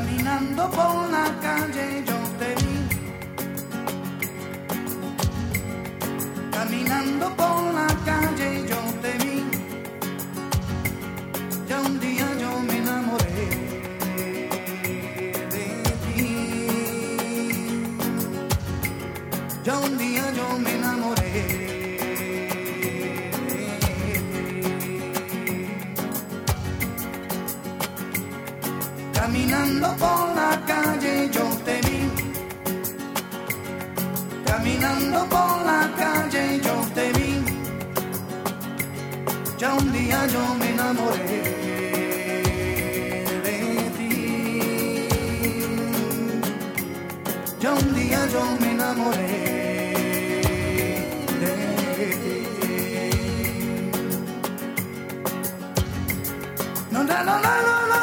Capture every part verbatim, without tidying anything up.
Caminando por la calle yo te vi, caminando por la calle yo te vi, ya un día yo me enamoré de ti, ya un día yo me enamoré de ti, caminando por la calle yo te vi, caminando por la calle yo te vi, ya un día yo me enamoré de ti, ya un día yo me enamoré de ti. No, no, no, no, no, no.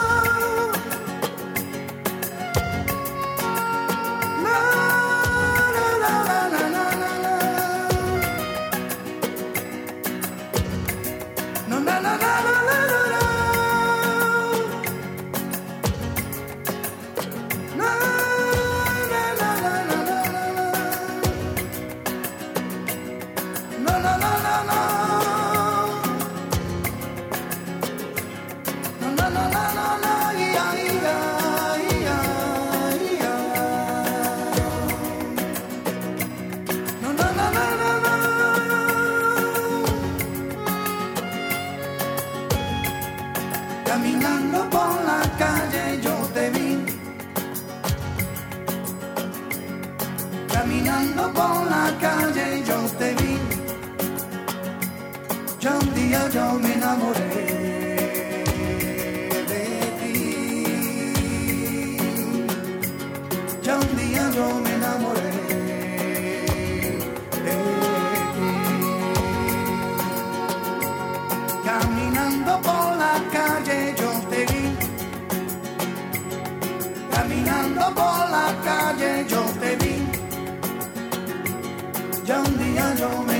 Caminando por la calle yo te vi, caminando por la calle yo te vi, ya un día yo me enamoré de ti, ya un día yo me enamoré de ti, caminando por la calle yo te vi, caminando por la calle yo te vi, ya un día yo me